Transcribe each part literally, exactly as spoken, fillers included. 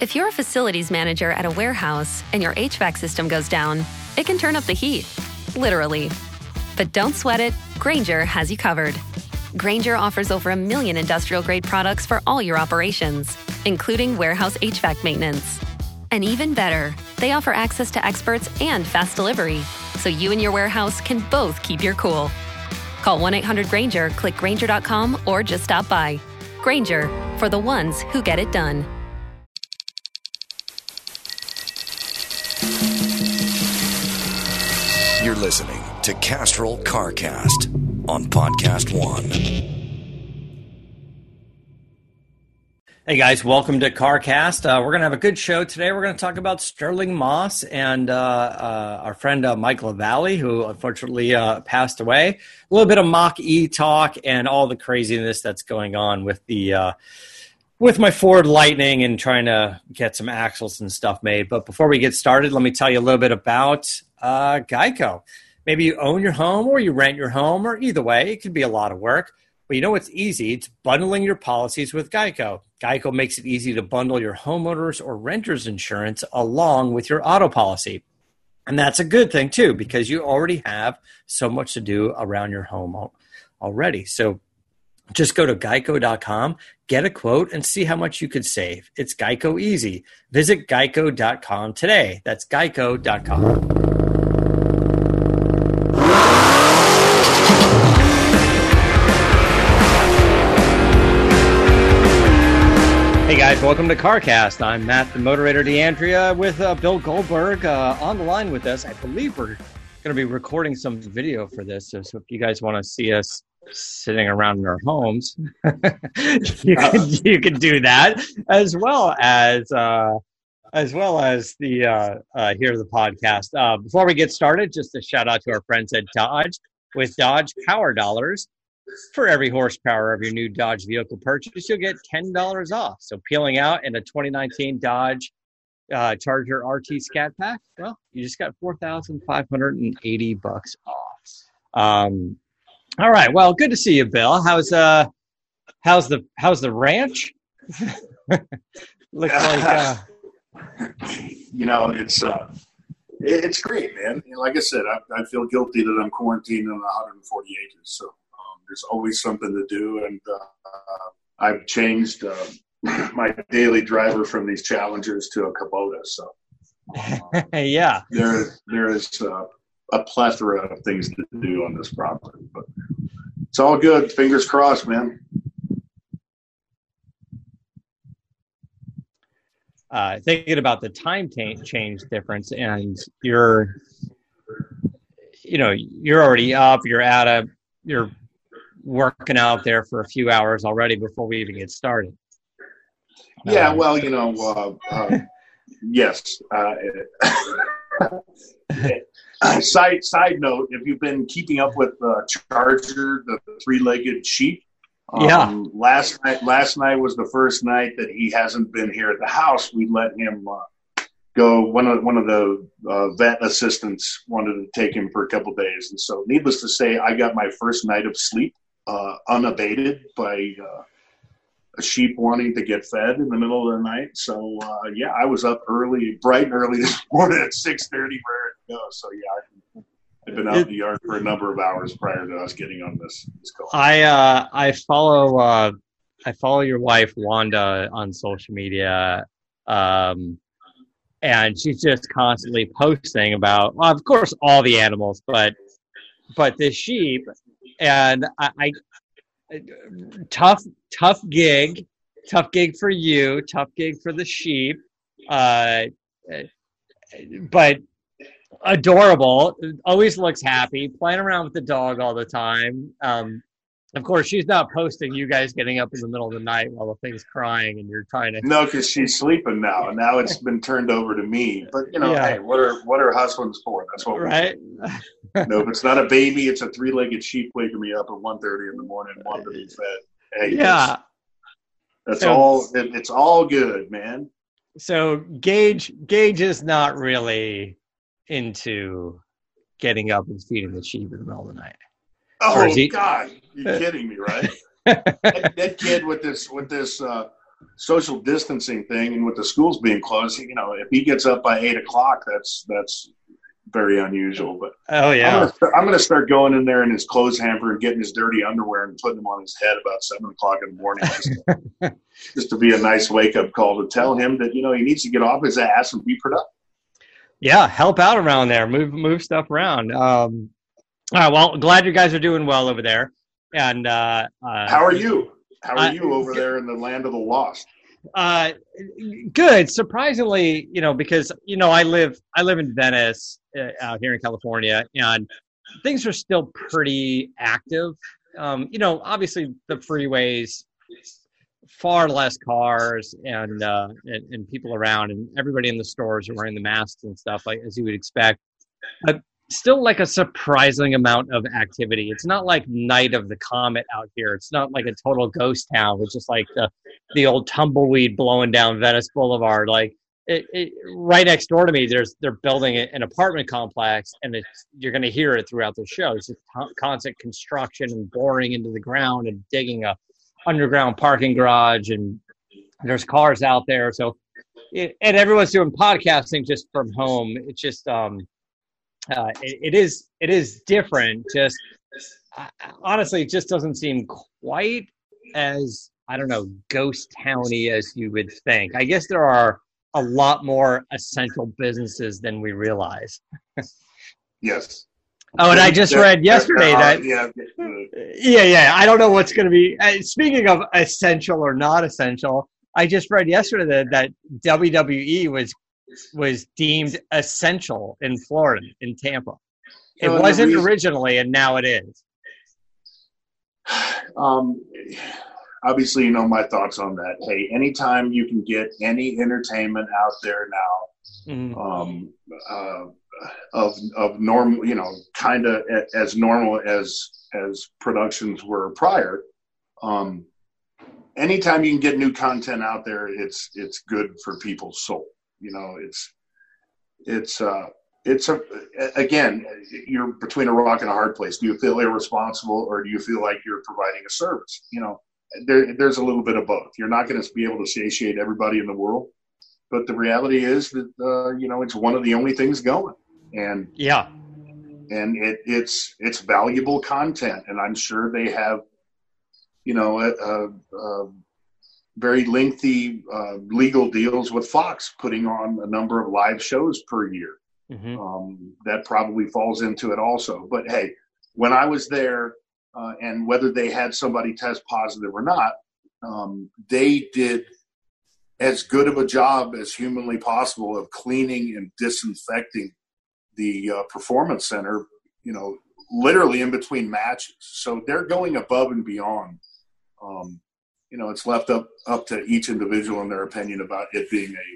If you're a facilities manager at a warehouse and your H V A C system goes down, it can turn up the heat, literally. But don't sweat it, Grainger has you covered. Grainger offers over a million industrial-grade products for all your operations, including warehouse H V A C maintenance. And even better, they offer access to experts and fast delivery, so you and your warehouse can both keep your cool. Call one eight hundred Grainger, click Grainger dot com, or just stop by. Grainger, for the ones who get it done. You're listening to Castrol CarCast on Podcast One. Hey guys, welcome to CarCast. Uh, we're going to have a good show today. We're going to talk about Stirling Moss and uh, uh, our friend uh, Mike LaValle, who unfortunately uh, passed away. A little bit of Mach-E talk and all the craziness that's going on with the uh, with my Ford Lightning and trying to get some axles and stuff made. But before we get started, let me tell you a little bit about uh, Geico. Maybe you own your home or you rent your home, or either way, it could be a lot of work. But you know what's easy? It's bundling your policies with Geico. Geico makes it easy to bundle your homeowners or renters insurance along with your auto policy. And that's a good thing too, because you already have so much to do around your home already. So just go to geico dot com, get a quote, and see how much you could save. It's Geico easy. Visit geico dot com today. That's geico dot com. Hey guys, welcome to CarCast. I'm Matt, the Moderator DeAndrea, with uh, Bill Goldberg uh, on the line with us. I believe we're going to be recording some video for this, so, so if you guys want to see us sitting around in our homes, you can you can do that, as well as uh, as well as the uh, uh, hear the podcast. Uh, before we get started, just a shout out to our friends at Dodge with Dodge Power Dollars. For every horsepower of your new Dodge vehicle purchase, you'll get ten dollars off. So peeling out in a twenty nineteen Dodge uh, Charger R T Scat Pack, well, you just got four thousand five hundred eighty bucks off. Um, all right, well, good to see you, Bill. How's uh, how's the how's the ranch? Looks like uh... you know, it's uh, it's great, man. You know, like I said, I, I feel guilty that I'm quarantined on one hundred forty acres, so. There's always something to do, and uh, I've changed uh, my daily driver from these Challengers to a Kubota. So, uh, yeah, there there is uh, a plethora of things to do on this property, but it's all good. Fingers crossed, man. Uh, thinking about the time t- change difference, and you're, you know, you're already up. You're at a, you're working out there for a few hours already before we even get started. Yeah, um, well, you know, uh, uh, yes. Uh, side side note: if you've been keeping up with uh, Charger, the three-legged sheep, um, yeah. Last night, last night was the first night that he hasn't been here at the house. We let him uh, go. One of one of the uh, vet assistants wanted to take him for a couple days, and so, needless to say, I got my first night of sleep. Uh, unabated by uh, a sheep wanting to get fed in the middle of the night. So, uh, yeah, I was up early, bright and early this morning at six thirty, ready to go. So, yeah, I've been out in the yard for a number of hours prior to us getting on this, this call. I uh, I follow uh, I follow your wife, Wanda, on social media, um, and she's just constantly posting about, well, of course, all the animals, but but the sheep. And I, I, tough, tough gig, tough gig for you, tough gig for the sheep, uh, but adorable. Always looks happy, playing around with the dog all the time. Um, of course, she's not posting you guys getting up in the middle of the night while the thing's crying and you're trying to. No, because she's sleeping now, and now it's been turned over to me. But you know, yeah. Hey, what are what are husbands for? That's what. Right. No, if it's not a baby, it's a three-legged sheep waking me up at one thirty in the morning, wanting to be fed. Hey, yeah, that's, that's so, all. It, it's all good, man. So Gage, Gage is not really into getting up and feeding the sheep in the middle of the night. Oh he, God, you're kidding me, right? that, that kid with this with this uh, social distancing thing, and with the schools being closed, you know, if he gets up by eight o'clock, that's that's very unusual. But oh yeah, I'm gonna, start, I'm gonna start going in there in his clothes hamper and getting his dirty underwear and putting them on his head about seven o'clock in the morning, just, just to be a nice wake up call to tell him that, you know, he needs to get off his ass and be productive. Yeah, help out around there, move move stuff around. Um, all right, well, glad you guys are doing well over there. And uh, uh, how are you? How are uh, you over there in the land of the lost? Uh, good. Surprisingly, you know, because you know, I live I live in Venice, uh, out here in California, and things are still pretty active. Um, you know, obviously the freeways, far less cars and, uh, and and people around, and everybody in the stores are wearing the masks and stuff, like as you would expect. But still, like a surprising amount of activity. It's not like Night of the Comet out here. It's not like a total ghost town. It's just like the the old tumbleweed blowing down Venice Boulevard. Like it, it, right next door to me, there's they're building an apartment complex, and it's, you're going to hear it throughout the show. It's just constant construction and boring into the ground and digging a underground parking garage, and there's cars out there. So, it, and everyone's doing podcasting just from home. It's just um. Uh, it, it is it is different. Just uh, honestly, it just doesn't seem quite as, I don't know, ghost towny as you would think. I guess there are a lot more essential businesses than we realize. Yes. Oh, and I just read yesterday that yeah, yeah, yeah. I don't know what's going to be. Uh, speaking of essential or not essential, I just read yesterday that, that W W E was. was deemed essential in Florida, in Tampa. It uh, wasn't reason, originally, and now it is. Um, obviously, you know my thoughts on that. Hey, anytime you can get any entertainment out there now, mm-hmm. um, uh, of of normal, you know, kind of as normal as as productions were prior. Um, anytime you can get new content out there, it's it's good for people's soul. You know, it's, it's, uh, it's a, again, you're between a rock and a hard place. Do you feel irresponsible, or do you feel like you're providing a service? You know, there, there's a little bit of both. You're not going to be able to satiate everybody in the world, but the reality is that, uh, you know, it's one of the only things going, and yeah, and it, it's, it's valuable content. And I'm sure they have, you know, a, a, a very lengthy uh, legal deals with Fox, putting on a number of live shows per year. Mm-hmm. Um, that probably falls into it also. But hey, when I was there, uh, and whether they had somebody test positive or not, um, they did as good of a job as humanly possible of cleaning and disinfecting the uh, performance center, you know, literally in between matches. So they're going above and beyond. Um, You know, it's left up, up to each individual in their opinion about it being a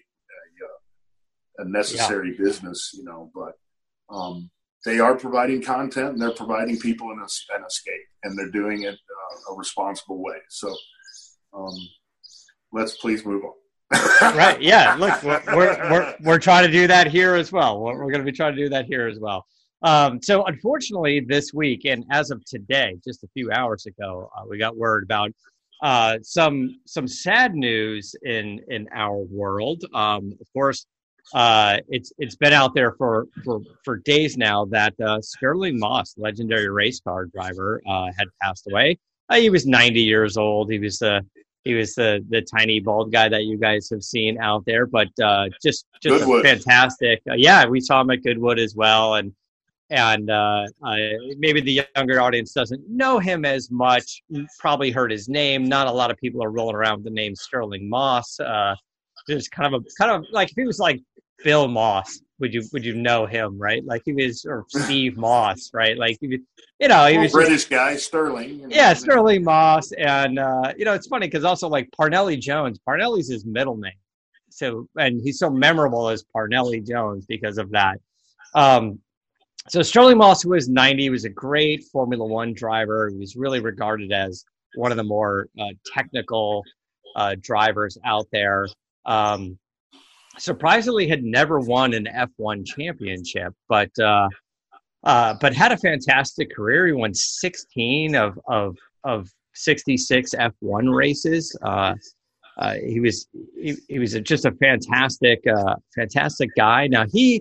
a, a necessary yeah. business, you know, but um, they are providing content, and they're providing people an, an escape, and they're doing it uh, a responsible way. So um, let's please move on. Right. Yeah. Look, we're, we're, we're, we're trying to do that here as well. We're, we're going to be trying to do that here as well. Um, so unfortunately this week, and as of today, just a few hours ago, uh, we got word about Uh, some some sad news in in our world. Um, of course, uh, it's it's been out there for for, for days now that uh, Stirling Moss, legendary race car driver, uh, had passed away. Uh, he was ninety years old. He was the he was the the tiny bald guy that you guys have seen out there, but uh, just just a fantastic. Uh, yeah, we saw him at Goodwood as well, and. And uh, uh, maybe the younger audience doesn't know him as much, probably heard his name. Not a lot of people are rolling around with the name Stirling Moss. Uh, there's kind of a kind of like if he was like Bill Moss, would you would you know him, right? Like he was, or Steve Moss, right? Like he was, you know, he was British just, guy, Stirling. You know, yeah, Stirling Moss, and uh, you know, it's funny because also like Parnelli Jones. Parnelli's his middle name, so and he's so memorable as Parnelli Jones because of that. Um, So Stirling Moss, who was ninety, was a great Formula One driver. He was really regarded as one of the more uh, technical uh, drivers out there. Um, surprisingly, had never won an F one championship, but uh, uh, but had a fantastic career. He won sixteen of of of sixty-six F one races. Uh, uh, he was he, he was a, just a fantastic uh, fantastic guy. Now he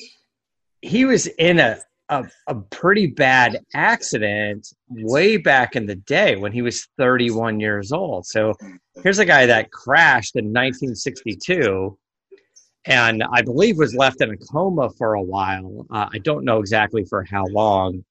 he was in a, a a pretty bad accident way back in the day when he was thirty-one years old. So here's a guy that crashed in nineteen sixty-two. And I believe was left in a coma for a while. Uh, I don't know exactly for how long.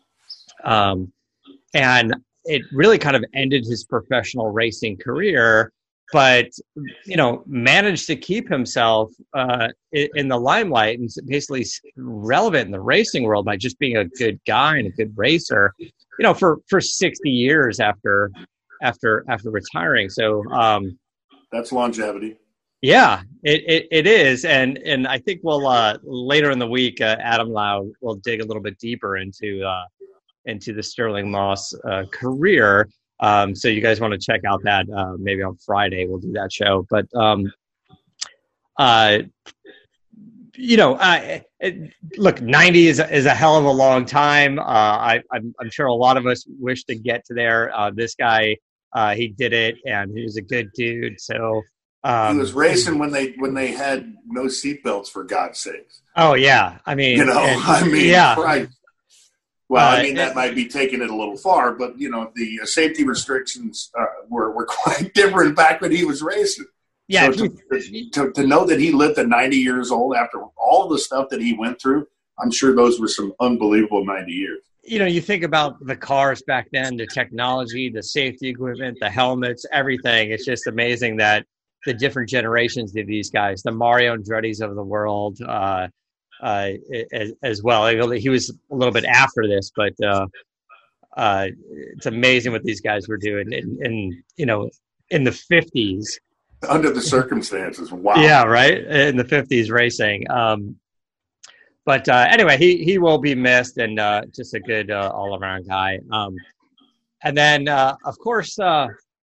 Um, and it really kind of ended his professional racing career, but, you know, managed to keep himself uh, in, in the limelight and basically relevant in the racing world by just being a good guy and a good racer, you know, for, for sixty years after, after, after retiring. So um, that's longevity. Yeah, it, it, it is. And and I think we'll uh, later in the week, uh, Adam Lau will dig a little bit deeper into uh, into the Stirling Moss uh, career. Um, so you guys want to check out that uh, maybe on Friday we'll do that show. But um, uh, you know, uh, it, look, ninety is a, is a hell of a long time. Uh, I, I'm I'm sure a lot of us wish to get to there. Uh, this guy, uh, he did it, and he was a good dude. So. Um, he was racing when they when they had no seatbelts, for God's sakes. Oh yeah, I mean, you know, and, I mean, yeah. Right. Well, uh, I mean that might be taking it a little far, but you know, the uh, safety restrictions uh, were were quite different back when he was racing. Yeah, so to, to to know that he lived at ninety years old after all the stuff that he went through, I'm sure those were some unbelievable ninety years. You know, you think about the cars back then, the technology, the safety equipment, the helmets, everything. It's just amazing that the different generations of these guys, the Mario Andretti's of the world, uh, uh, as, as well. He was a little bit after this, but uh, uh, it's amazing what these guys were doing in, in, you know, in the fifties. Under the circumstances, wow. Yeah, right, in the fifties racing. Um, but uh, anyway, he he will be missed, and uh, just a good uh, all-around guy. Um, and then, uh, of course, uh,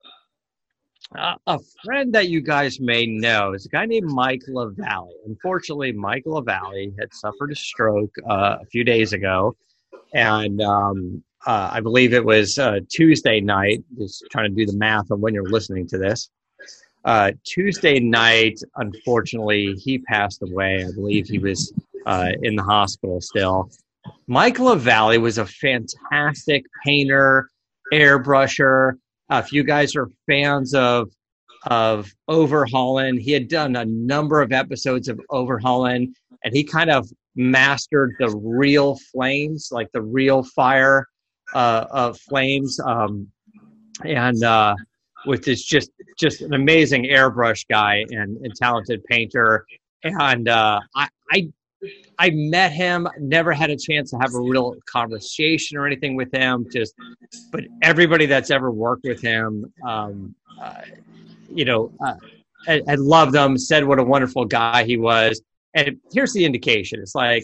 Uh, a friend that you guys may know is a guy named Mike LaValle. Unfortunately, Mike LaValle had suffered a stroke uh, a few days ago, and um, uh, I believe it was uh, Tuesday night. Just trying to do the math on when you're listening to this. Uh, Tuesday night, unfortunately, he passed away. I believe he was uh, in the hospital still. Mike LaValle was a fantastic painter, airbrusher. Uh, if you guys are fans of of Overhauling, he had done a number of episodes of Overhauling, and he kind of mastered the real flames, like the real fire uh, of flames, um, and uh, which is just just an amazing airbrush guy and, and talented painter. And uh, I, I I met him, never had a chance to have a real conversation or anything with him. Just, but everybody that's ever worked with him, um, uh, you know, uh, I, I loved him. Said what a wonderful guy he was. And here's the indication: it's like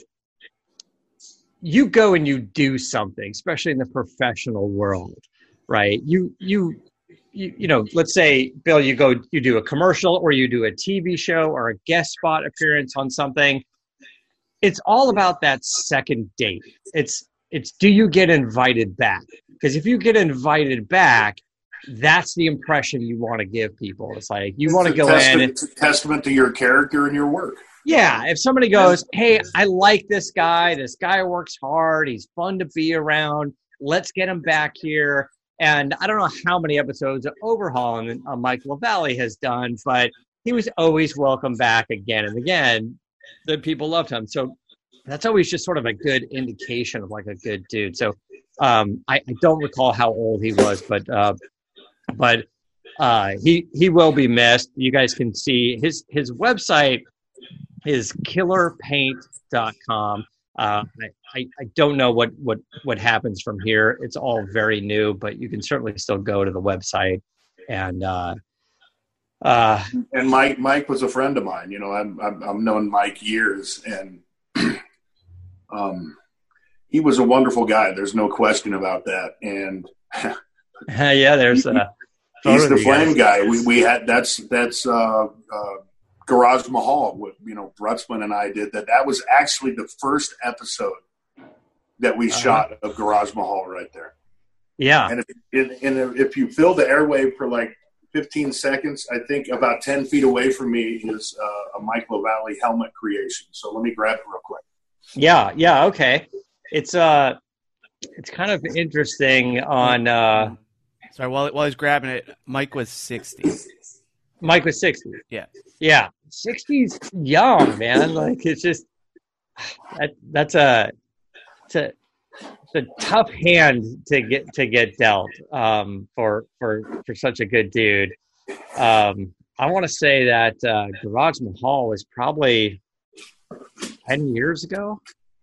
you go and you do something, especially in the professional world, right? You you. You, you know, let's say, Bill, you go, you do a commercial or you do a T V show or a guest spot appearance on something. It's all about that second date. It's, it's, do you get invited back? Because if you get invited back, that's the impression you want to give people. It's like, you want to go in. It's a testament to your character and your work. Yeah. If somebody goes, hey, I like this guy. This guy works hard. He's fun to be around. Let's get him back here. And I don't know how many episodes of Overhauling uh, Mike LaValle has done, but he was always welcome back again and again. The people loved him. So that's always just sort of a good indication of like a good dude. So um, I, I don't recall how old he was, but uh, but uh, he he will be missed. You guys can see his his website is killer paint dot com. Uh, I, I don't know what, what, what happens from here. It's all very new, but you can certainly still go to the website. And uh, uh, and Mike Mike was a friend of mine. You know, I'm, I'm, I've known Mike years, and um, he was a wonderful guy. There's no question about that. And yeah, there's a he's the flame guy. We we had that's that's uh, uh, Garage Mahal, what, you know, Brutzman and I did that. That was actually the first episode that we uh-huh. shot of Garage Mahal right there. Yeah. And if, and if you fill the airwave for like fifteen seconds. I think about ten feet away from me is uh, a Mike LaValle helmet creation. So let me grab it real quick. Yeah, yeah, okay. It's uh, it's kind of interesting on. Uh, Sorry, while while he's grabbing it, Mike was sixty. Mike was sixty. Yeah, yeah, sixty's young, man. Like it's just that that's a it's a it's a tough hand to get to get dealt um, for for for such a good dude. Um, I want to say that uh, Garage Mahal was probably ten years ago.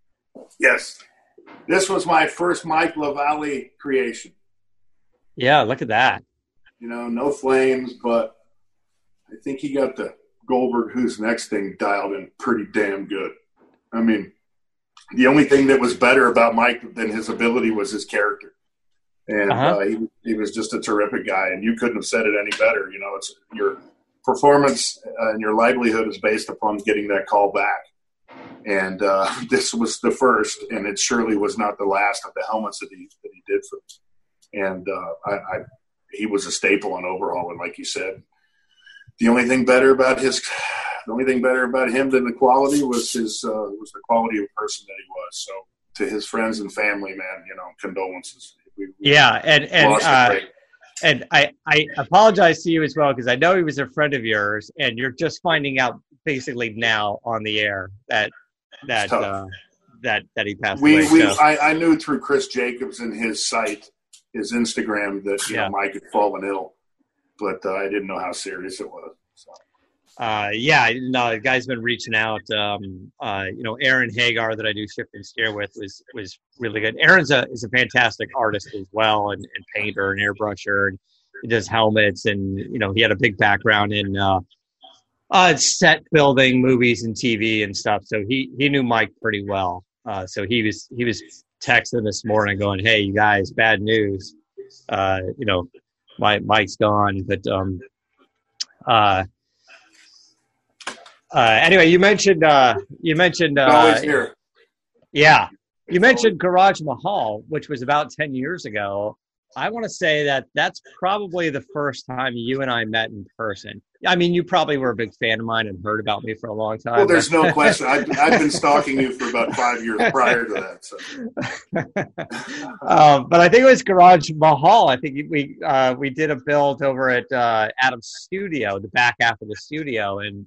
Yes, this was my first Mike LaValle creation. Yeah, look at that. You know, no flames, but I think he got the Goldberg Who's Next thing dialed in pretty damn good. I mean, the only thing that was better about Mike than his ability was his character. And uh-huh. uh, he, he was just a terrific guy, and you couldn't have said it any better. You know, it's your performance uh, and your livelihood is based upon getting that call back. And uh, this was the first, and it surely was not the last of the helmets that he that he did for us. And uh, I, I, he was a staple on overhaul, and like you said, the only thing better about his, the only thing better about him than the quality was his uh, was the quality of person that he was. So to his friends and family, man, you know, condolences. We, we yeah, and and uh, and I I apologize to you as well because I know he was a friend of yours, and you're just finding out basically now on the air that that uh, that that he passed we, away. We so. I, I knew through Chris Jacobs and his site. His Instagram that you yeah. know Mike had fallen ill, but uh, I didn't know how serious it was. So. Uh, yeah, no, the guy's been reaching out. Um, uh, you know, Aaron Hagar that I do Shift and Steer with was was really good. Aaron's a is a fantastic artist as well, and, and painter and airbrusher, and he does helmets, and you know he had a big background in uh, uh, set building, movies, and T V and stuff. So he he knew Mike pretty well. Uh, so he was he was. texting this morning going, hey, you guys, bad news. Uh, you know, my Mike's gone. But um, uh, uh, anyway, you mentioned uh, you mentioned uh, always here. Yeah, you mentioned Garage Mahal, which was about ten years ago. I want to say that that's probably the first time you and I met in person. I mean, you probably were a big fan of mine and heard about me for a long time. Well, there's no question. I've, I've been stalking you for about five years prior to that. So. um, but I think it was Garage Mahal. I think we uh, we did a build over at uh, Adam's studio, the back half of the studio, and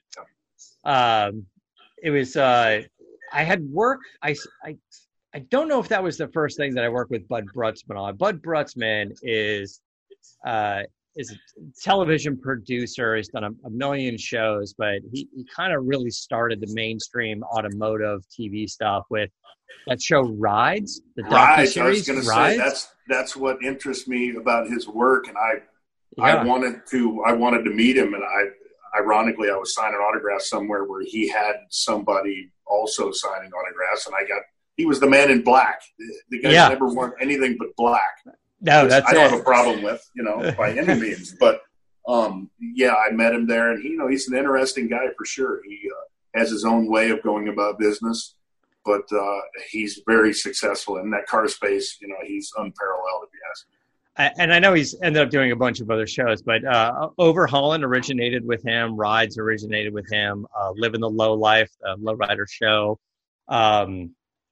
um, it was. Uh, I had worked. I, I I don't know if that was the first thing that I worked with Bud Brutzman on. Bud Brutzman is uh, is a television producer. He's done a, a million shows, but he, he kind of really started the mainstream automotive T V stuff with that show Rides, the Rides. I was docuseries. going to Rides. say that's that's what interests me about his work, and I Yeah. I wanted to I wanted to meet him, and I ironically I was signing autographs somewhere where he had somebody also signing autographs, and I got. He was the man in black. The guy's Yeah. never worn anything but black. No, that's I don't it. have a problem with, you know, by any means. But, um, yeah, I met him there, and, he, you know, he's an interesting guy for sure. He uh, has his own way of going about business, but uh, he's very successful. In that car space, you know, he's unparalleled, if you ask me. I, and I know he's ended up doing a bunch of other shows, but uh, Overhauling originated with him. Rides originated with him. Uh, Living the Low Life, the Lowrider show. Um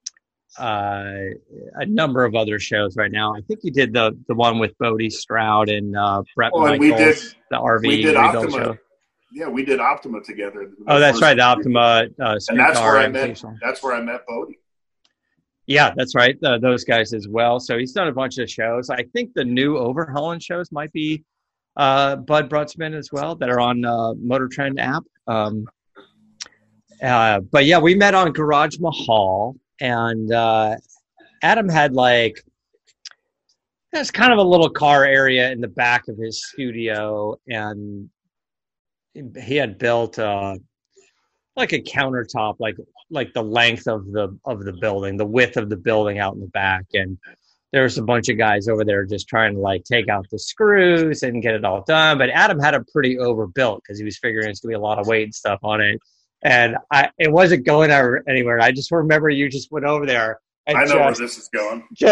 Uh, a number of other shows right now. I think you did the the one with Bodie Stroud and uh, Brett Oh, and Michaels, we did the R V we did rebuild Optima. show. Yeah, we did Optima together. Oh, that's First- right, the Optima. Uh, And that's where I met. Invitational. That's where I met Bodie. Yeah, that's right. Uh, those guys as well. So he's done a bunch of shows. I think the new Overhauling shows might be uh, Bud Brutzman as well that are on uh, Motor Trend app. Um, uh, but yeah, we met on Garage Mahal, and uh, Adam had like, there's kind of a little car area in the back of his studio, and he had built uh, like a countertop, like like the length of the of the building, the width of the building out in the back, and there's a bunch of guys over there just trying to like take out the screws and get it all done. But Adam had it pretty overbuilt because he was figuring it's gonna be a lot of weight and stuff on it, and I it wasn't going anywhere. I just remember you just went over there. And I know just, where this is going. Just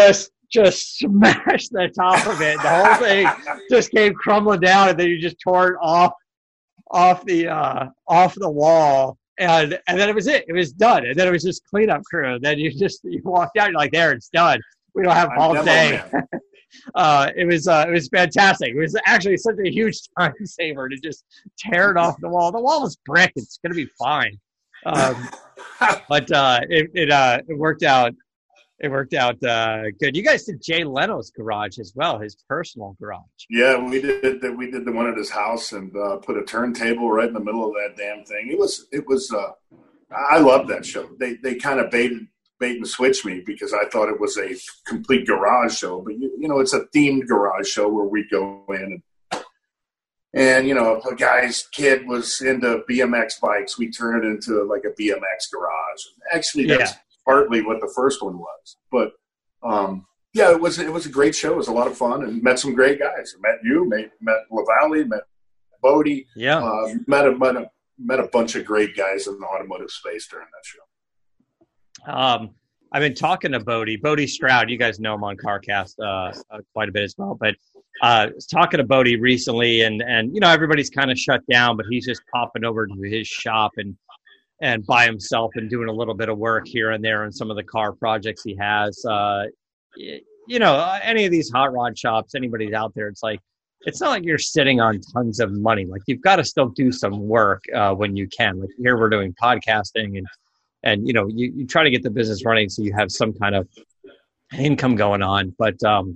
just smashed the top of it. The whole thing just came crumbling down, and then you just tore it off off the uh, off the wall, and and then it was it. It was done, and then it was just cleanup crew. Then you just you walked out, you're like, there, it's done. We don't have I'm all demo day. man. uh, it was uh, it was fantastic. It was actually such a huge time saver to just tear it off the wall. The wall was brick. It's gonna be fine. Um, but uh, it it uh, it worked out. It worked out uh, good. You guys did Jay Leno's garage as well, his personal garage. Yeah, we did the, we did the one at his house and uh, put a turntable right in the middle of that damn thing. It was it was. Uh, I loved that show. They they kind of baited bait and switch me because I thought it was a complete garage show, but you, you know it's a themed garage show where we go in and and you know a guy's kid was into B M X bikes. We turn it into like a B M X garage. Actually, that's Yeah. partly what the first one was, but um, yeah, it was it was a great show. It was a lot of fun and met some great guys. Met you, met met LaValle, met Bodie, Yeah. uh, met a met a met a bunch of great guys in the automotive space during that show. Um, I've been talking to Bodie, Bodie Stroud. You guys know him on CarCast uh, uh, quite a bit as well. But uh, I was talking to Bodie recently, and and you know everybody's kind of shut down, but he's just popping over to his shop and and by himself and doing a little bit of work here and there on some of the car projects he has. Uh, y- you know, any of these hot rod shops, anybody's out there, it's like it's not like you're sitting on tons of money. Like you've got to still do some work uh, when you can. Like here we're doing podcasting and. And, you know, you, you try to get the business running so you have some kind of income going on. But, um,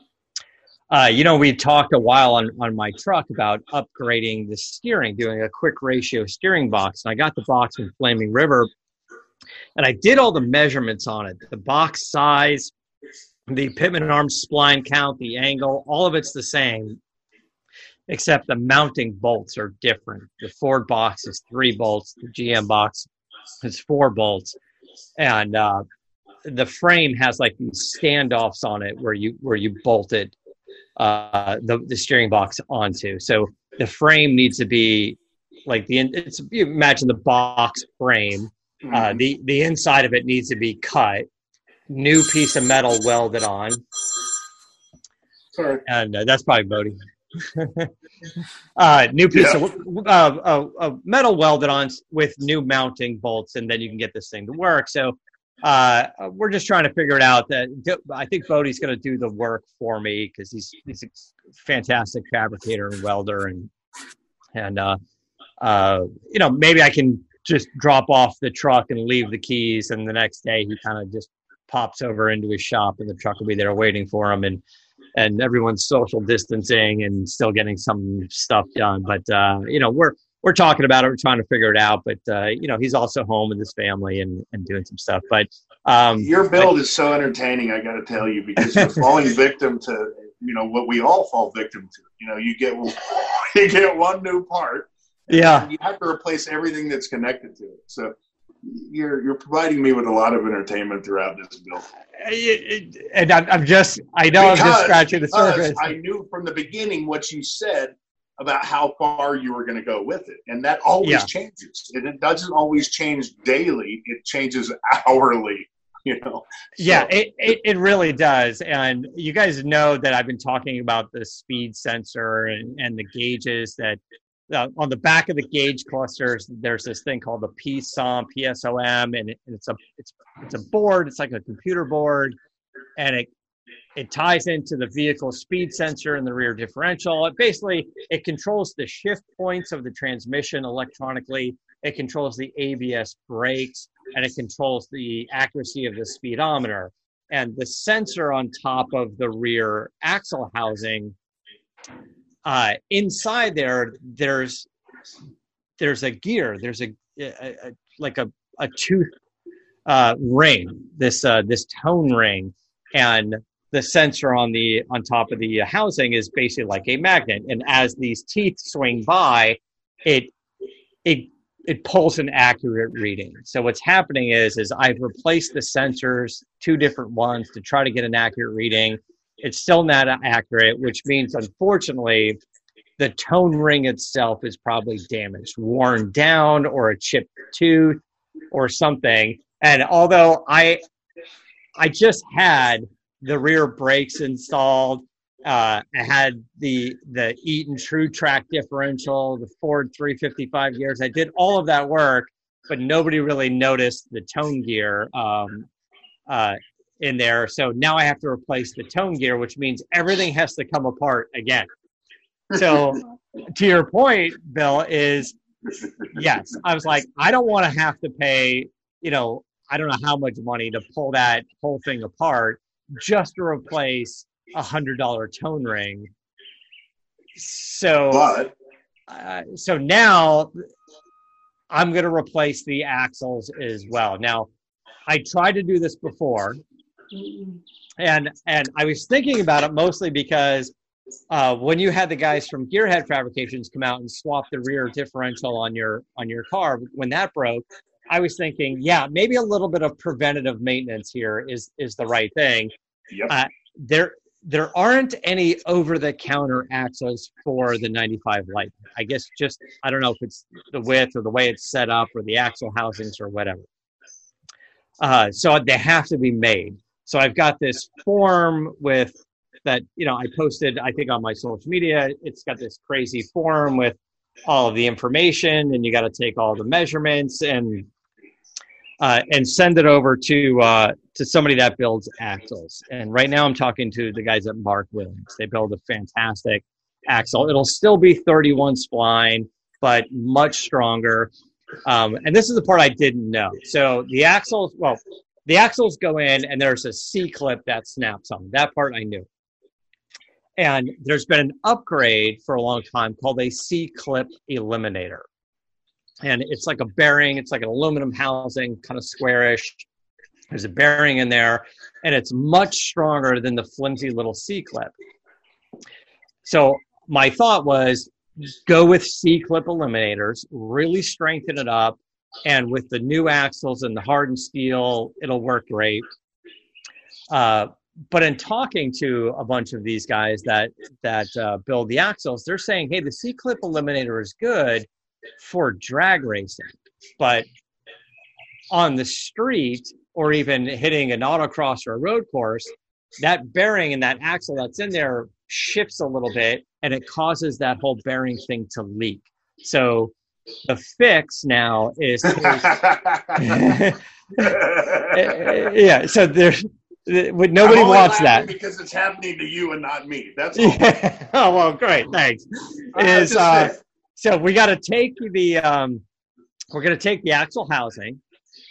uh, you know, we talked a while on, on my truck about upgrading the steering, doing a quick ratio steering box. And I got the box from Flaming River, and I did all the measurements on it. The box size, the Pitman arm spline count, the angle, all of it's the same, except the mounting bolts are different. The Ford box is three bolts. The G M box it's four bolts, and uh, the frame has like these standoffs on it where you where you bolt it uh, the the steering box onto. So the frame needs to be like the it's you imagine the box frame. Uh, the the inside of it needs to be cut, new piece of metal welded on. Sorry, and uh, that's probably Bodie. uh, new piece Yeah. of uh, uh, uh, metal welded on with new mounting bolts, and then you can get this thing to work. So uh, we're just trying to figure it out. That I think Bodie's going to do the work for me because he's he's a fantastic fabricator and welder, and and uh, uh, you know maybe I can just drop off the truck and leave the keys, and the next day he kind of just pops over into his shop, and the truck will be there waiting for him, and. And everyone's social distancing and still getting some stuff done. But, uh, you know, we're we're talking about it. We're trying to figure it out. But, uh, you know, he's also home with his family and, and doing some stuff. But um, your build but, is so entertaining, I got to tell you, because you're falling victim to, you know, what we all fall victim to. You know, you get you get one new part. Yeah. You have to replace everything that's connected to it. So you're you're providing me with a lot of entertainment throughout this build. And I'm, I'm just, I know Because, I'm just scratching the because surface. I knew from the beginning what you said about how far you were going to go with it. And that always Yeah. changes. And it doesn't always change daily. It changes hourly, you know. Yeah, So, it, it, it really does. And you guys know that I've been talking about the speed sensor and, and the gauges that uh, on the back of the gauge clusters, there's this thing called the P S O M, P S O M, and, it, and it's a it's it's a board. It's like a computer board, and it it ties into the vehicle speed sensor and the rear differential. It basically it controls the shift points of the transmission electronically. It controls the A B S brakes, and it controls the accuracy of the speedometer. And the sensor on top of the rear axle housing. Uh, inside there, there's there's a gear. There's a, a, a like a a tooth uh, ring. This uh, this tone ring, and the sensor on the on top of the housing is basically like a magnet. And as these teeth swing by, it it it pulls an accurate reading. So what's happening is is I've replaced the sensors, two different ones, to try to get an accurate reading. It's still not accurate, which means, unfortunately, the tone ring itself is probably damaged, worn down, or a chipped tooth or something. And although I I just had the rear brakes installed. Uh, I had the the Eaton True Track differential, the Ford three fifty-five gears. I did all of that work, but nobody really noticed the tone gear um, uh, in there. So now I have to replace the tone gear, which means everything has to come apart again. So to your point, Bill, is yes, I was like, I don't want to have to pay, you know, I don't know how much money to pull that whole thing apart just to replace a hundred dollar tone ring. So, but uh, so now I'm going to replace the axles as well. Now, I tried to do this before, and and I was thinking about it mostly because uh, when you had the guys from Gearhead Fabrications come out and swap the rear differential on your on your car, when that broke, I was thinking, yeah, maybe a little bit of preventative maintenance here is is the right thing. Yep. Uh, there there aren't any over-the-counter axles for the ninety-five Lightning. I guess just, I don't know if it's the width or the way it's set up or the axle housings or whatever. Uh, so they have to be made. So I've got this form with that, you know, I posted, I think on my social media, it's got this crazy form with all of the information, and you got to take all the measurements and uh, and send it over to uh, to somebody that builds axles. And right now I'm talking to the guys at Mark Williams. They build a fantastic axle. It'll still be thirty-one spline, but much stronger. Um, and this is the part I didn't know. So the axles, well, the axles go in and there's a C-clip that snaps on. That part I knew. And there's been an upgrade for a long time called a C-clip eliminator. And it's like a bearing. It's like an aluminum housing, kind of squarish. There's a bearing in there, and it's much stronger than the flimsy little C-clip. So my thought was, go with C-clip eliminators, really strengthen it up, and with the new axles and the hardened steel, it'll work great. Uh, but in talking to a bunch of these guys that that uh, build the axles, they're saying, hey, the C-clip eliminator is good for drag racing, but on the street or even hitting an autocross or a road course, that bearing and that axle that's in there shifts a little bit, and it causes that whole bearing thing to leak. So the fix now is to, yeah, so there's nobody wants that because it's happening to you and not me. That's all. Yeah. Oh well, great, thanks. Is uh, so we got to take the um, we're going to take the axle housing,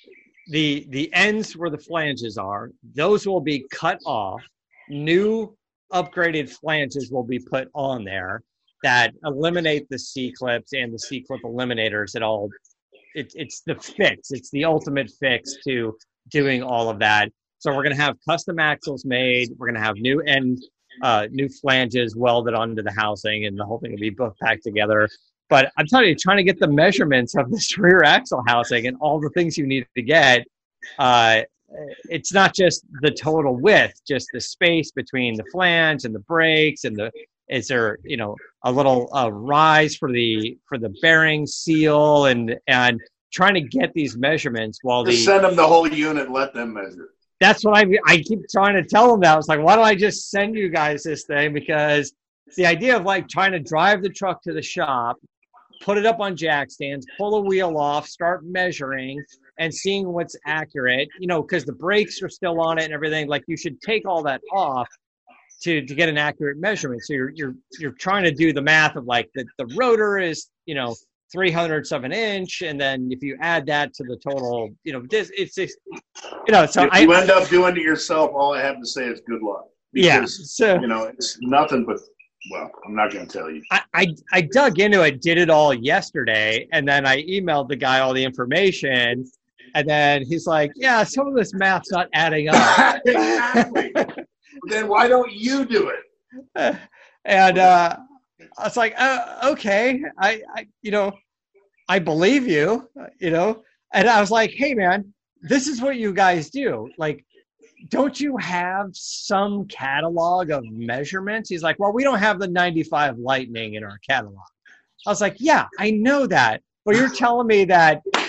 the the ends where the flanges are. Those will be cut off. New upgraded flanges will be put on there that eliminate the C-clips and the C-clip eliminators. It all it, it's the fix. It's the ultimate fix to doing all of that. So we're going to have custom axles made. We're going to have new end, uh, new flanges welded onto the housing, and the whole thing will be both packed together. But I'm telling you, trying to get the measurements of this rear axle housing and all the things you need to get, uh, it's not just the total width, just the space between the flange and the brakes, and the is there, you know, a little uh, rise for the for the bearing seal, and and trying to get these measurements while Just the send them the whole unit and let them measure. That's what I I keep trying to tell them that. It's like, why don't I just send you guys this thing? Because the idea of like trying to drive the truck to the shop, put it up on jack stands, pull a wheel off, start measuring and seeing what's accurate, you know, because the brakes are still on it and everything. Like, you should take all that off to to get an accurate measurement. So you're you're you're trying to do the math of like the, the rotor is, you know, three hundredths of an inch, and then if you add that to the total, you know, this it's just, you know, so if I, you end up doing it yourself, all I have to say is good luck. Because, yeah, so you know, it's nothing but, well, I'm not going to tell you. I, I I dug into it, did it all yesterday, and then I emailed the guy all the information, and then he's like, yeah, some of this math's not adding up. Exactly. Then why don't you do it? And uh, I was like, uh, okay, I, I, you know, I believe you, you know, and I was like, hey, man, this is what you guys do. Like, don't you have some catalog of measurements? He's like, well, we don't have the ninety-five Lightning in our catalog. I was like, yeah, I know that. But you're telling me that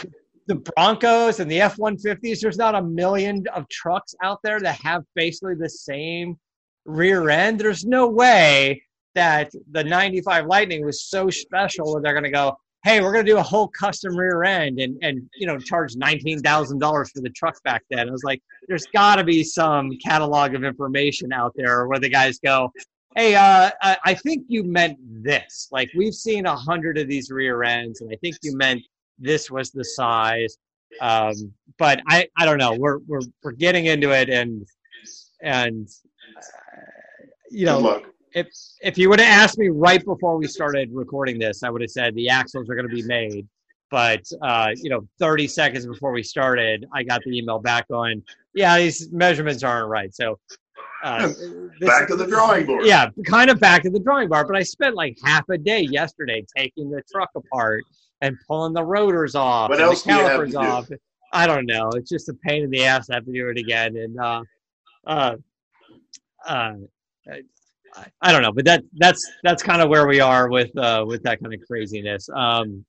the Broncos and the F one fifties, there's not a million of trucks out there that have basically the same rear end. There's no way that the ninety-five Lightning was so special where they're going to go, hey, we're going to do a whole custom rear end and, and you know, charge nineteen thousand dollars for the truck back then. I was like, there's got to be some catalog of information out there where the guys go, hey, uh, I, I think you meant this. Like, we've seen a hundred of these rear ends, and I think you meant this was the size. Um, but I, I don't know. We're we're we're getting into it, and and uh, you know, if if you would have asked me right before we started recording this, I would have said the axles are going to be made. But uh, you know, thirty seconds before we started, I got the email back going, yeah, these measurements aren't right. So. Uh, back to the drawing board. Yeah, kind of back to the drawing board. But I spent like half a day yesterday taking the truck apart and pulling the rotors off, what and else the calipers do you have off. to do? I don't know. It's just a pain in the ass to have to do it again. And uh, uh, uh, I, I don't know. But that that's that's kind of where we are with uh, with that kind of craziness. Um,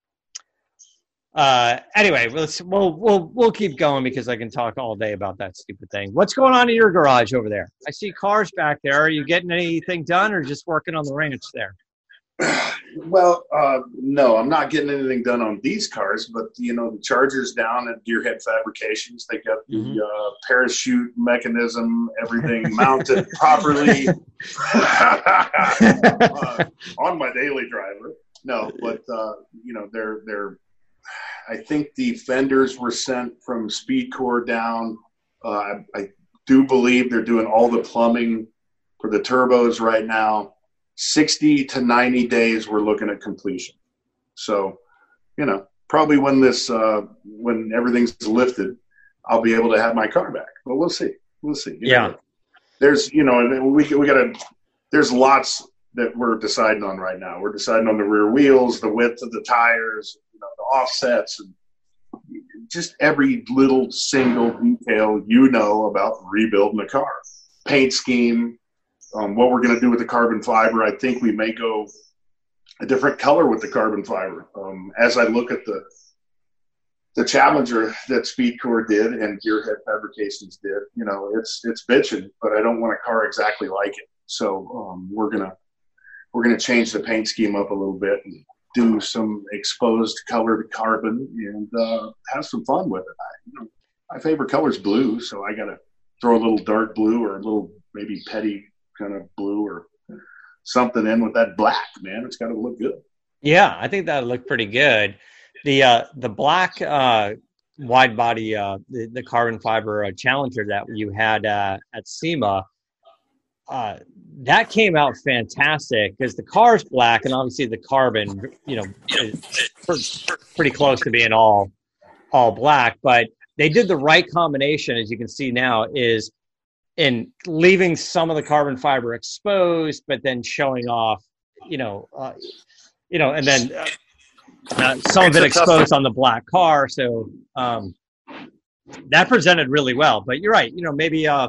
Uh, anyway, let's we'll we'll we'll keep going because I can talk all day about that stupid thing. What's going on in your garage over there? I see cars back there. Are you getting anything done or just working on the ranch there? Well, uh, no, I'm not getting anything done on these cars, but you know, the Charger's down at Gearhead Fabrications. They got the Mm-hmm. uh, parachute mechanism, everything mounted properly uh, on my daily driver. No, but uh, you know, they're they're. I think the fenders were sent from SpeedCore down. Uh, I, I do believe they're doing all the plumbing for the turbos right now. sixty to ninety days, we're looking at completion. So, you know, probably when this, uh, when everything's lifted, I'll be able to have my car back. But we'll see. We'll see. You Yeah. know, there's, you know, we we got to. There's lots that we're deciding on right now. We're deciding on the rear wheels, the width of the tires, you know, the offsets, and just every little single detail you know about rebuilding a car. Paint scheme, um, what we're going to do with the carbon fiber. I think we may go a different color with the carbon fiber. Um, as I look at the the Challenger that SpeedCore did and Gearhead Fabrications did, you know, it's it's bitching, but I don't want a car exactly like it. So um, we're gonna we're gonna change the paint scheme up a little bit and do some exposed colored carbon and uh, have some fun with it. I, you know, my favorite color is blue, so I gotta throw a little dark blue or a little maybe petty kind of blue or something in with that black. Man, it's got to look good. Yeah, I think that'll look pretty good. The uh, the black uh, wide body, uh, the, the carbon fiber uh, Challenger that you had uh, at SEMA, uh, that came out fantastic because the car's black and obviously the carbon, you know, is pretty close to being all all black. But they did the right combination, as you can see now, is in leaving some of the carbon fiber exposed, but then showing off, you know, uh, you know, and then. Uh, Uh, some of it exposed on the black car, so um, that presented really well. But you're right, you know, maybe uh,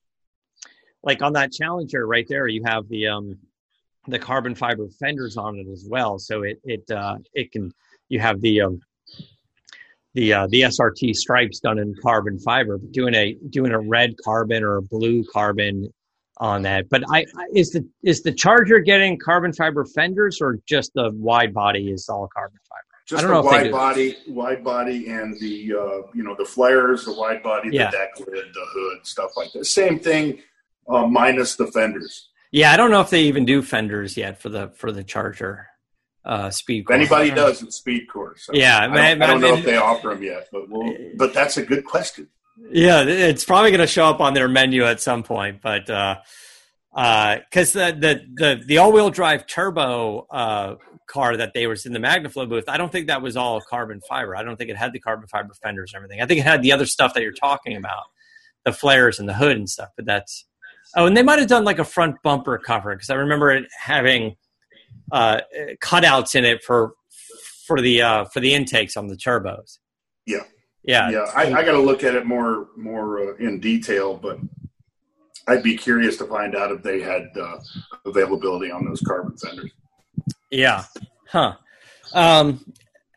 like on that Challenger right there, you have the um, the carbon fiber fenders on it as well. So it it uh, it can you have the um, the uh, the S R T stripes done in carbon fiber, but doing a doing a red carbon or a blue carbon on that. But I, I is the is the Charger getting carbon fiber fenders or just the wide body is all carbon fiber? Just I don't the know if wide body, wide body, and the uh, you know the flares, the wide body, Yeah. the deck lid, the hood, stuff like that. Same thing, uh, minus the fenders. Yeah, I don't know if they even do fenders yet for the for the Charger uh, speed. If anybody does, it's SpeedCore. So Yeah, I don't, man, I don't know man, if they offer them yet, but we'll, but that's a good question. Yeah, it's probably going to show up on their menu at some point, but uh, uh, because the the the the all wheel drive turbo uh, car that they was in the MagnaFlow booth, I don't think that was all carbon fiber. I don't think it had the carbon fiber fenders and everything. I think it had the other stuff that you're talking about, the flares and the hood and stuff. But that's oh, and they might have done like a front bumper cover because I remember it having uh, cutouts in it for for the uh, for the intakes on the turbos. Yeah. Yeah, Yeah, I, I got to look at it more more uh, in detail, but I'd be curious to find out if they had uh, availability on those carbon fenders. Yeah, huh? Um,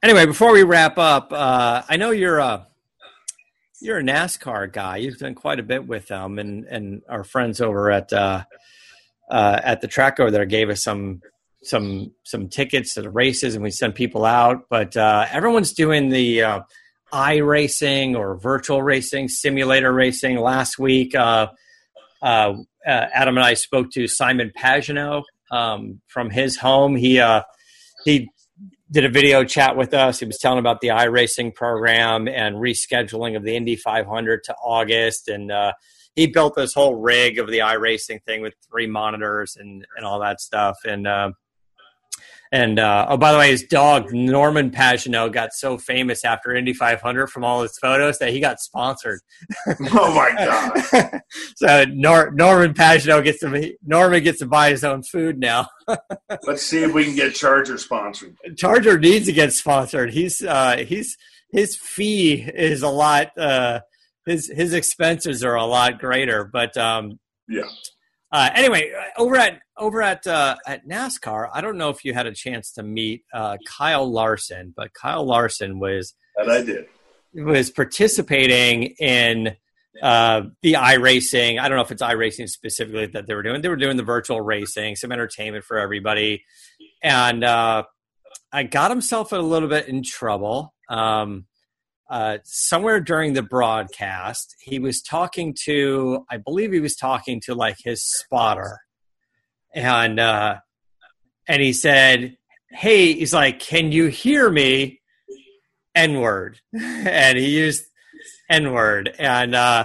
Anyway, before we wrap up, uh, I know you're a you're a NASCAR guy. You've done quite a bit with them, and and our friends over at uh, uh, at the track over there gave us some some some tickets to the races, and we sent people out. But uh, everyone's doing the uh, iRacing or virtual racing, simulator racing. Last week, uh, uh, uh, Adam and I spoke to Simon Pagenaud um, from his home. He uh, he. did a video chat with us. He was telling about the iRacing program and rescheduling of the Indy five hundred to August. And uh, he built this whole rig of the iRacing thing with three monitors and, and all that stuff. And, uh, and uh, oh, by the way, his dog, Norman Pagenaud, got so famous after Indy five hundred from all his photos that he got sponsored. Oh, my God. So Nor- Norman Pagenaud gets to, Norman gets to buy his own food now. Let's see if we can get Charger sponsored. Charger needs to get sponsored. He's uh, he's his fee is a lot. Uh, his his expenses are a lot greater. But um, yeah. Uh, anyway, over at over at uh, at NASCAR, I don't know if you had a chance to meet uh, Kyle Larson, but Kyle Larson was that I did was participating in uh, the iRacing. I don't know if it's iRacing specifically that they were doing. They were doing the virtual racing, some entertainment for everybody, and uh, I got himself a little bit in trouble. Um, uh, somewhere during the broadcast, he was talking to, I believe he was talking to like his spotter, and uh, and he said, "Hey," he's like, "Can you hear me?" N-word, and he used N-word, and uh,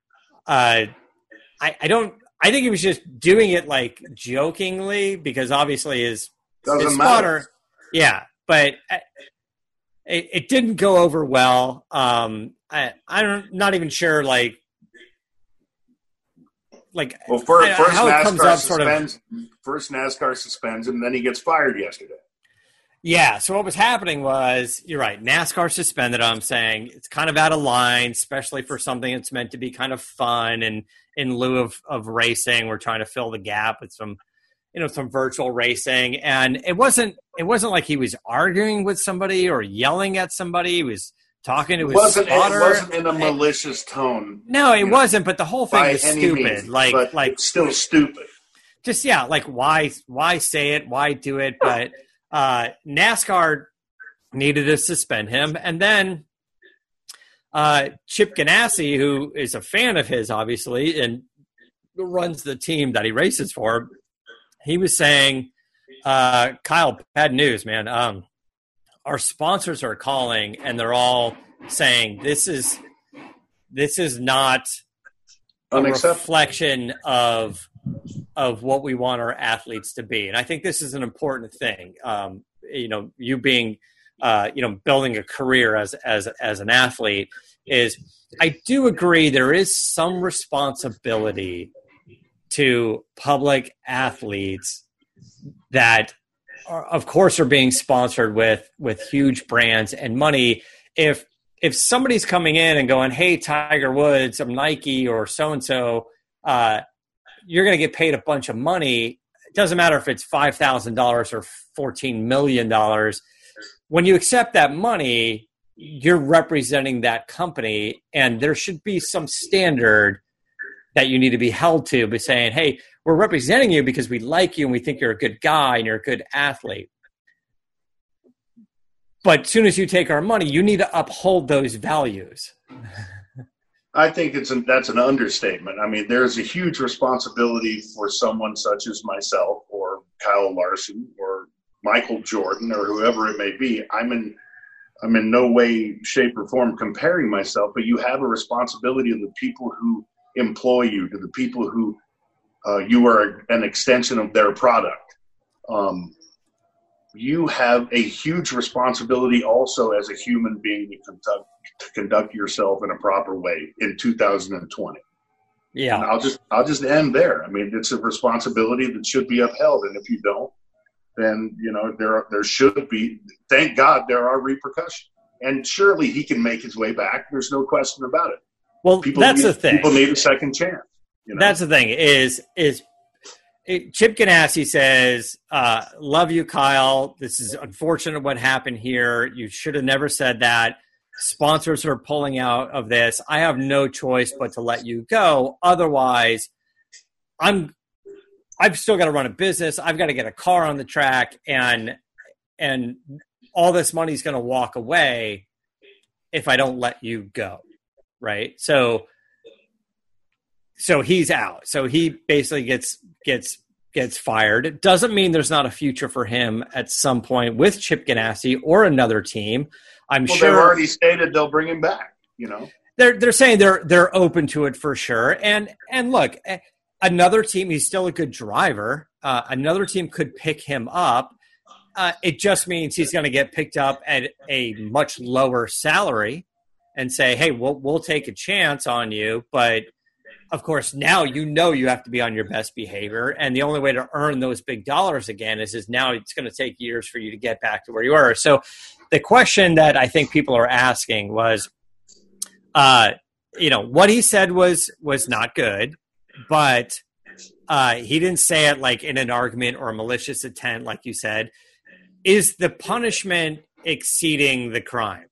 uh, I, I don't. I think he was just doing it like jokingly because obviously his, his spotter, yeah, but it, it didn't go over well. Um, I, I'm not even sure, like, like well, first, I, first how NASCAR it comes up, suspends, sort of. First NASCAR suspends him, then he gets fired yesterday. Yeah, so what was happening was, you're right, NASCAR suspended him, saying it's kind of out of line, especially for something that's meant to be kind of fun, and in lieu of, of racing, we're trying to fill the gap with some, you know, some virtual racing. And it wasn't it wasn't like he was arguing with somebody or yelling at somebody. He was talking to it his wasn't, spotter. It wasn't in a malicious tone. No, it you know, wasn't, but the whole thing was stupid. Means, like, like it's still stupid. Just, yeah, like, why why say it? Why do it? But Uh, NASCAR needed to suspend him. And then uh, Chip Ganassi, who is a fan of his, obviously, and runs the team that he races for, he was saying, uh, Kyle, bad news, man. Um, our sponsors are calling, and they're all saying this is this is not a reflection of of what we want our athletes to be. And I think this is an important thing. Um, you know, you being, uh, you know, building a career as, as, as an athlete is, I do agree there is some responsibility to public athletes that are, of course, are being sponsored with, with huge brands and money. If, if somebody's coming in and going, "Hey, Tiger Woods, I'm Nike or so-and-so," uh, you're going to get paid a bunch of money. It doesn't matter if it's five thousand dollars or fourteen million dollars. When you accept that money, you're representing that company, and there should be some standard that you need to be held to by saying, "Hey, we're representing you because we like you and we think you're a good guy and you're a good athlete. But as soon as you take our money, you need to uphold those values." I think it's an, that's an understatement. I mean, there's a huge responsibility for someone such as myself or Kyle Larson or Michael Jordan or whoever it may be. I'm in, I'm in no way, shape, or form comparing myself, but you have a responsibility to the people who employ you, to the people who uh, you are an extension of their product. Um, you have a huge responsibility also as a human being to conduct, to conduct yourself in a proper way in two thousand twenty. Yeah. And I'll just, I'll just end there. I mean, it's a responsibility that should be upheld. And if you don't, then, you know, there are, there should be, thank God there are repercussions. And surely he can make his way back. There's no question about it. Well, people that's need, the thing. People need a second chance. You know? That's the thing is, is it, Chip Ganassi says, uh, love you, Kyle. This is unfortunate what happened here. You should have never said that. Sponsors are pulling out of this. I have no choice but to let you go. Otherwise, I'm I've still got to run a business. I've got to get a car on the track, and and all this money is going to walk away if I don't let you go, right? So so he's out. So he basically gets gets gets fired. It doesn't mean there's not a future for him at some point with Chip Ganassi or another team. I'm well, sure they've already stated they'll bring him back. You know, they're they're saying they're they're open to it for sure. And and look, another team, he's still a good driver. Uh, another team could pick him up. Uh, it just means he's going to get picked up at a much lower salary and say, hey, we'll we'll take a chance on you. But of course, now you know you have to be on your best behavior, and the only way to earn those big dollars again is is now it's going to take years for you to get back to where you were. So the question that I think people are asking was, uh, you know, what he said was was not good, but uh, he didn't say it like in an argument or a malicious intent, like you said. Is the punishment exceeding the crime?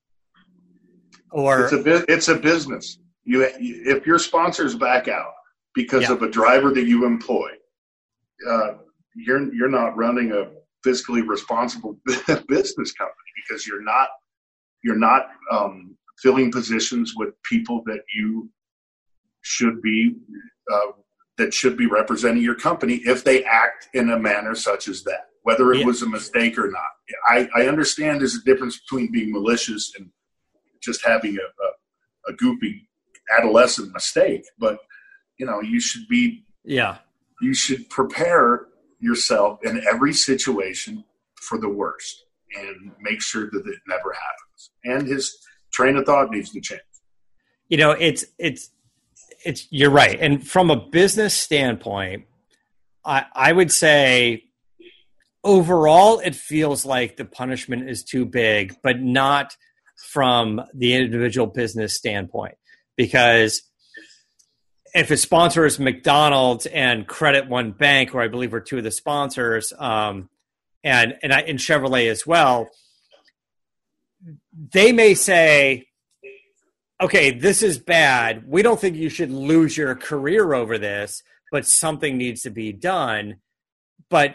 Or it's a bu- it's a business. You if your sponsors back out because yeah. of a driver that you employ, uh, you're you're not running a fiscally responsible business company because you're not you're not um, filling positions with people that you should be uh, that should be representing your company if they act in a manner such as that, whether it yeah. was a mistake or not. I, I understand there's a difference between being malicious and just having a, a, a goofy adolescent mistake, but you know, you should be, yeah, you should prepare yourself in every situation for the worst and make sure that it never happens. And his train of thought needs to change. You know, it's, it's, it's, you're right. And from a business standpoint, I, I would say overall, it feels like the punishment is too big, but not from the individual business standpoint. Because if a sponsor is McDonald's and Credit One Bank, or I believe are two of the sponsors, um, and and, I, and Chevrolet as well, they may say, okay, this is bad. We don't think you should lose your career over this, but something needs to be done. But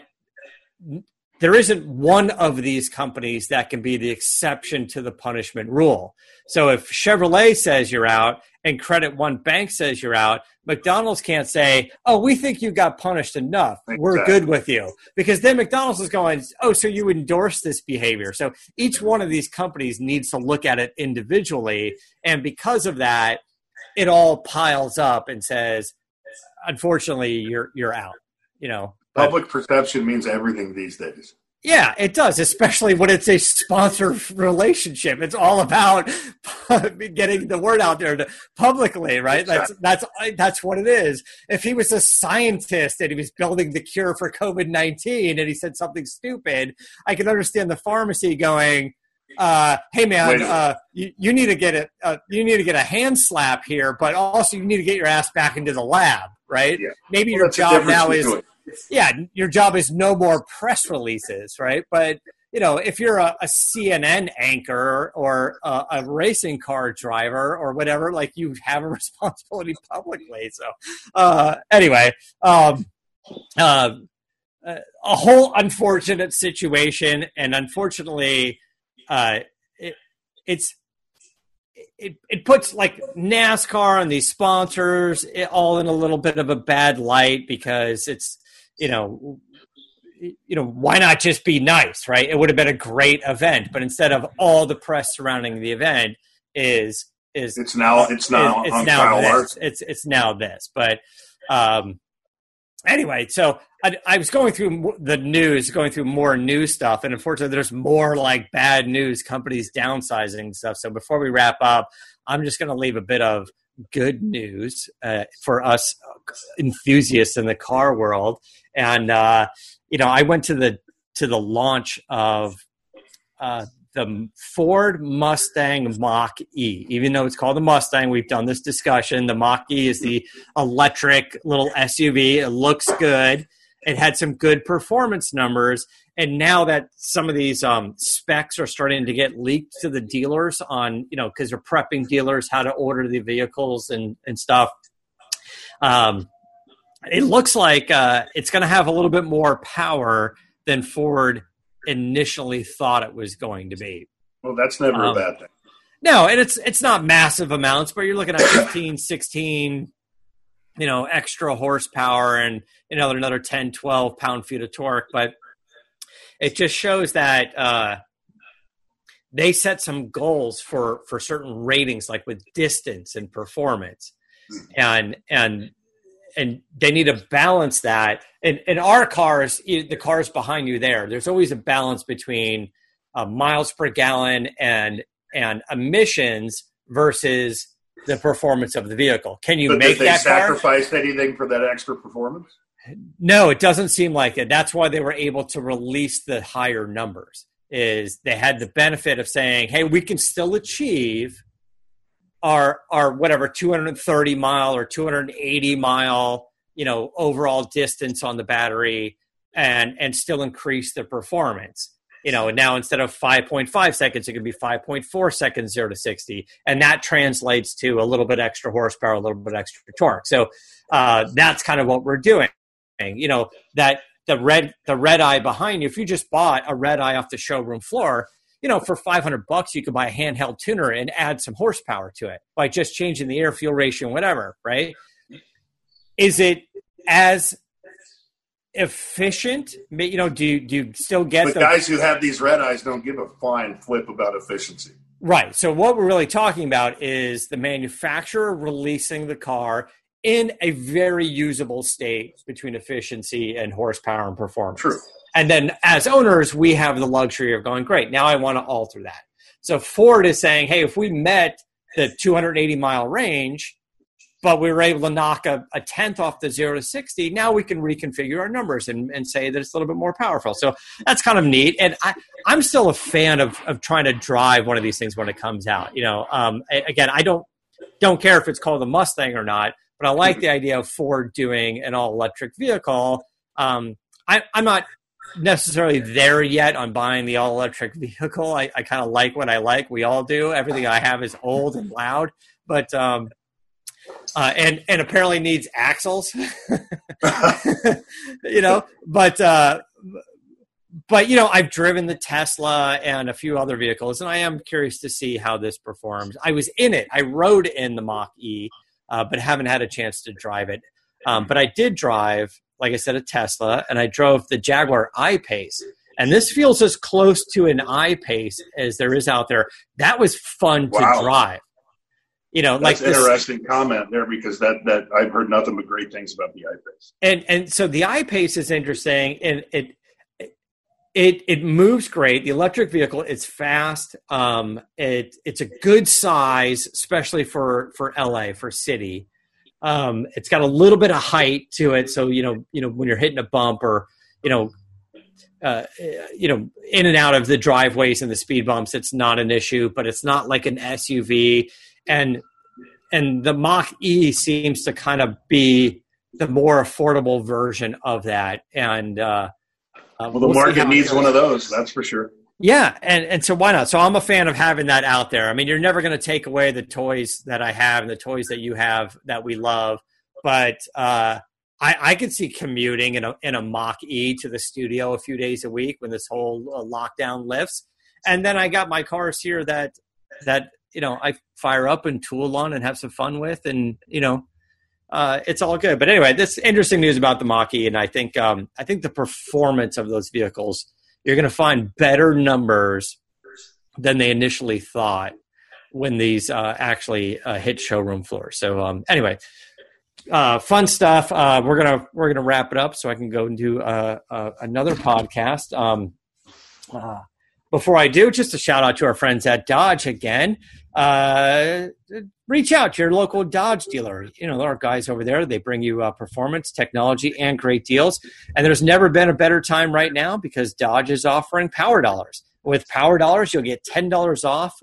there isn't one of these companies that can be the exception to the punishment rule. So if Chevrolet says you're out and Credit One Bank says you're out, McDonald's can't say, oh, we think you got punished enough. Exactly. We're good with you. Because then McDonald's is going, oh, so you endorse this behavior. So each one of these companies needs to look at it individually. And because of that, it all piles up and says, unfortunately, you're you're out, you know. Public perception means everything these days. Yeah, it does, especially when it's a sponsor relationship. It's all about getting the word out there to, publicly, right? That's that's that's what it is. If he was a scientist and he was building the cure for COVID nineteen and he said something stupid, I can understand the pharmacy going, uh, "Hey, man, uh, you, you need to get a uh, you need to get a hand slap here, but also you need to get your ass back into the lab, right? Yeah. Maybe well, your job now is." Doing. Yeah, your job is no more press releases, right? But, you know, if you're a, a C N N anchor or a, a racing car driver or whatever, like you have a responsibility publicly. So uh, anyway, um, uh, a whole unfortunate situation. And unfortunately, uh, it, it's It, it puts like NASCAR and these sponsors all in a little bit of a bad light because it's, you know, you know, why not just be nice, right? It would have been a great event, but instead of all the press surrounding the event is is it's now it's now is, on it's now Kyle this. Larson. It's it's now this. But um, anyway, so I, I was going through the news, going through more news stuff, and unfortunately, there's more like bad news, companies downsizing and stuff. So before we wrap up, I'm just going to leave a bit of good news uh, for us enthusiasts in the car world. And uh, you know, I went to the to the launch of uh, the Ford Mustang Mach-E. Even though it's called the Mustang, we've done this discussion. The Mach-E is the electric little S U V. It looks good. it had some good performance numbers. And now that some of these um, specs are starting to get leaked to the dealers on, you know, because they're prepping dealers how to order the vehicles and, and stuff, um, it looks like uh, it's going to have a little bit more power than Ford initially thought it was going to be. Well, that's never um, a bad thing. No, and it's it's not massive amounts, but you're looking at fifteen, sixteen, you know, extra horsepower and another another ten, twelve pound-feet of torque. But it just shows that uh, they set some goals for, for certain ratings, like with distance and performance. And and and they need to balance that. In, in our cars, the cars behind you there, there's always a balance between uh, miles per gallon and and emissions versus the performance of the vehicle. Can you but make did they that sacrifice car? anything for that extra performance? No, it doesn't seem like it. That's why they were able to release the higher numbers. Is they had the benefit of saying, "Hey, we can still achieve our our whatever two hundred thirty mile or two hundred eighty mile, you know, overall distance on the battery, and and still increase the performance." You know, and now instead of five point five seconds, it could be five point four seconds, zero to sixty. And that translates to a little bit extra horsepower, a little bit extra torque. So uh, that's kind of what we're doing. You know, that the red, the red eye behind you, if you just bought a red eye off the showroom floor, you know, for five hundred bucks, you could buy a handheld tuner and add some horsepower to it by just changing the air fuel ratio and whatever, right? Is it as efficient? You know, do you, do you still get but the guys who have these red eyes don't give a flying flip about efficiency. Right. So what we're really talking about is the manufacturer releasing the car in a very usable state between efficiency and horsepower and performance. True. And then as owners, we have the luxury of going, great, now I want to alter that. So Ford is saying, hey, if we met the two hundred eighty mile range, but we were able to knock a, a tenth off the zero to sixty, now we can reconfigure our numbers and, and say that it's a little bit more powerful. So that's kind of neat. And I, I'm still a fan of, of trying to drive one of these things when it comes out. You know, um, again, I don't don't care if it's called a Mustang or not, but I like the idea of Ford doing an all-electric vehicle. Um, I, I'm not necessarily there yet on buying the all-electric vehicle. I, I kind of like what I like. We all do. Everything I have is old and loud, but um, uh, and and apparently needs axles. You know, but uh, but you know, I've driven the Tesla and a few other vehicles, and I am curious to see how this performs. I was in it. I rode in the Mach-E. Uh, but haven't had a chance to drive it. Um, but I did drive, like I said, a Tesla, and I drove the Jaguar I-Pace. And this feels as close to an I-Pace as there is out there. That was fun wow. to drive. You know, That's like an this, interesting comment there, because that, that I've heard nothing but great things about the I-Pace. And and so the I-Pace is interesting, and it it it moves great. The electric vehicle, it's fast. Um, it it's a good size, especially for for L A, for city. Um, it's got a little bit of height to it, so you know you know when you're hitting a bump or you know uh, you know in and out of the driveways and the speed bumps, it's not an issue. But it's not like an S U V, and and the Mach-E seems to kind of be the more affordable version of that, and uh, Uh, well, the we'll market needs one of those, that's for sure. Yeah, and, and so why not? So I'm a fan of having that out there. I mean, you're never going to take away the toys that I have and the toys that you have that we love, but uh, I, I could see commuting in a, in a Mach-E to the studio a few days a week when this whole uh, lockdown lifts. And then I got my cars here that, that you know, I fire up and tool on and have some fun with, and, you know, Uh, it's all good. But anyway, this interesting news about the Mach-E, and I think um, I think the performance of those vehicles, you're going to find better numbers than they initially thought when these uh, actually uh, hit showroom floors. So um, anyway, uh, fun stuff. Uh, we're gonna we're gonna wrap it up so I can go and do uh, uh, another podcast. Um, uh, before I do, just a shout out to our friends at Dodge again. Uh, reach out to your local Dodge dealer. You know, there are guys over there. They bring you uh, performance, technology, and great deals. And there's never been a better time right now because Dodge is offering Power Dollars. With Power Dollars, you'll get ten dollars off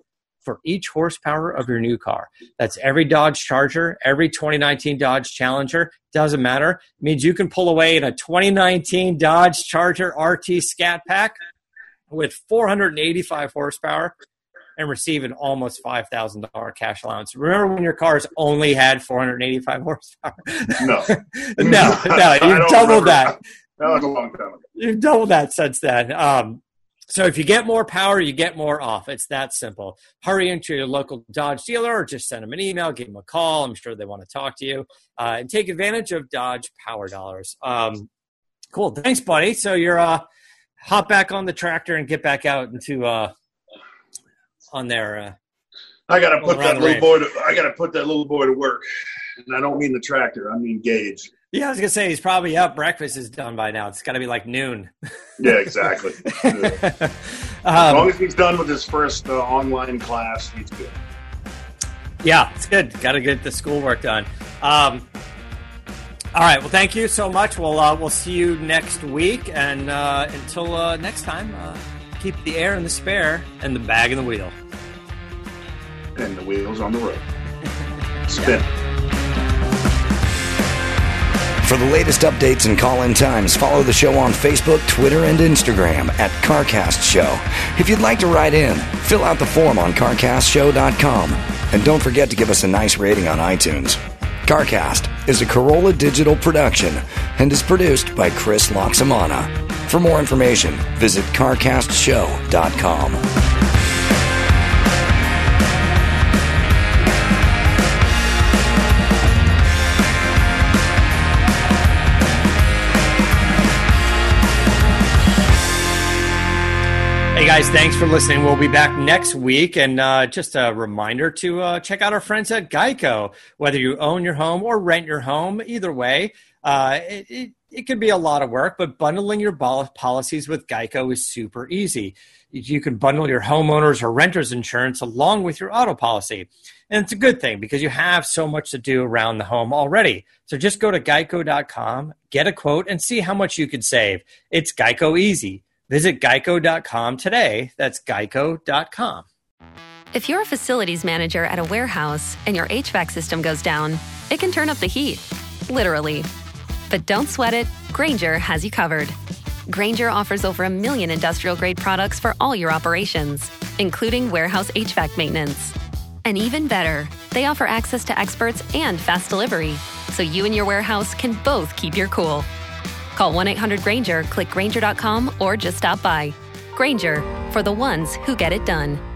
for each horsepower of your new car. That's every Dodge Charger, every twenty nineteen Dodge Challenger. Doesn't matter. It means you can pull away in a twenty nineteen Dodge Charger R T Scat Pack with four hundred eighty-five horsepower and receive an almost five thousand dollars cash allowance. Remember when your cars only had four hundred eighty-five horsepower? No. no, no, you've doubled that. That was a long time ago. You've doubled that since then. Um, so if you get more power, you get more off. It's that simple. Hurry into your local Dodge dealer or just send them an email, give them a call. I'm sure they want to talk to you. Uh, and take advantage of Dodge Power Dollars. Um, cool. Thanks, buddy. So you're uh, hop back on the tractor and get back out into uh, – on there. Uh, I got to put that little range. boy to, I got to put that little boy to work. And I don't mean the tractor. I mean Gage. Yeah, I was going to say, he's probably up. Breakfast is done by now. It's got to be like noon. Yeah, exactly. Yeah. um, as long as he's done with his first uh, online class, he's good. Yeah, it's good. Got to get the schoolwork done. Um, all right. Well, thank you so much. We'll, uh, we'll see you next week. And uh, until uh, next time, uh, keep the air in the spare and the bag in the wheel. And the wheels on the road. Spin. For the latest updates and call-in times, follow the show on Facebook, Twitter, and Instagram at CarCast Show. If you'd like to write in, fill out the form on car cast show dot com. And don't forget to give us a nice rating on iTunes. CarCast is a Corolla Digital production and is produced by Chris Loxamana. For more information, visit car cast show dot com. Hey guys, thanks for listening. We'll be back next week. And uh, just a reminder to uh, check out our friends at Geico. Whether you own your home or rent your home, either way, uh, it, it, it can be a lot of work, but bundling your policies with Geico is super easy. You can bundle your homeowners or renters insurance along with your auto policy. And it's a good thing because you have so much to do around the home already. So just go to geico dot com, get a quote, and see how much you could save. It's Geico easy. Visit geico dot com today. That's geico dot com. If you're a facilities manager at a warehouse and your H V A C system goes down, it can turn up the heat, literally. But don't sweat it. Grainger has you covered. Grainger offers over a million industrial-grade products for all your operations, including warehouse H V A C maintenance. And even better, they offer access to experts and fast delivery, so you and your warehouse can both keep your cool. Call one eight hundred Grainger, click Grainger dot com, or just stop by. Grainger, for the ones who get it done.